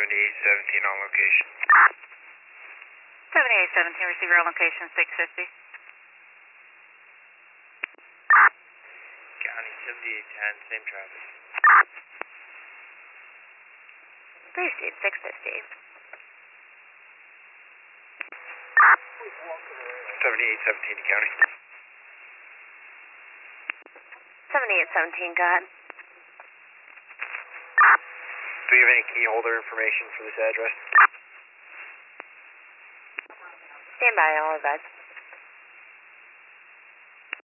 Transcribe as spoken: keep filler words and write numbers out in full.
seventy-eight seventeen on location. seventy-eight seventeen, receiver on location, six fifty. County seventy-eight ten, same traffic. Received, six fifty. seventy-eight seventeen to county. seventy-eight seventeen, go ahead. Do we have any key holder information for this address? Stand by, I'll advise.